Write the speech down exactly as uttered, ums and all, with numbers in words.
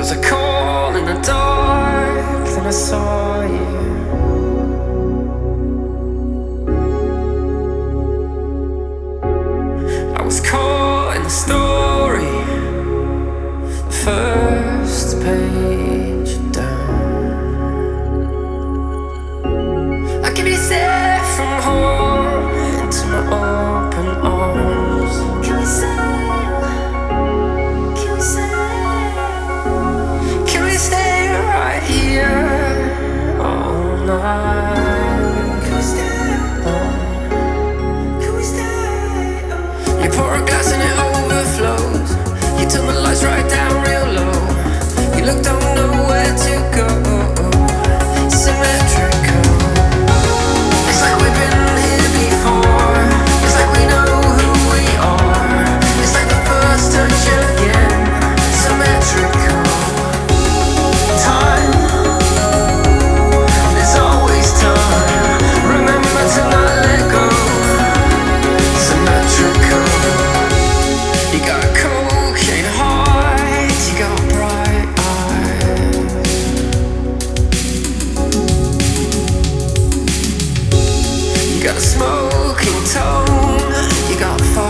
was a call in the dark, then I saw you. I was caught in the story, the first page down. I could be safe from home into my open arms. Can we say, can we say, can we stay right here all night? Can we stay? Can we stay? You pour a glass and it overflows. You turn the lights right down real low. You look, don't know where to go. Symmetrical. It's like we've been here before. It's like we know who we are. It's like the first touch again. Symmetrical. Time. There's always time. Remember to not let go. Symmetrical. You got cocaine heart. You got bright eyes. You got a smoking tone. You got fire.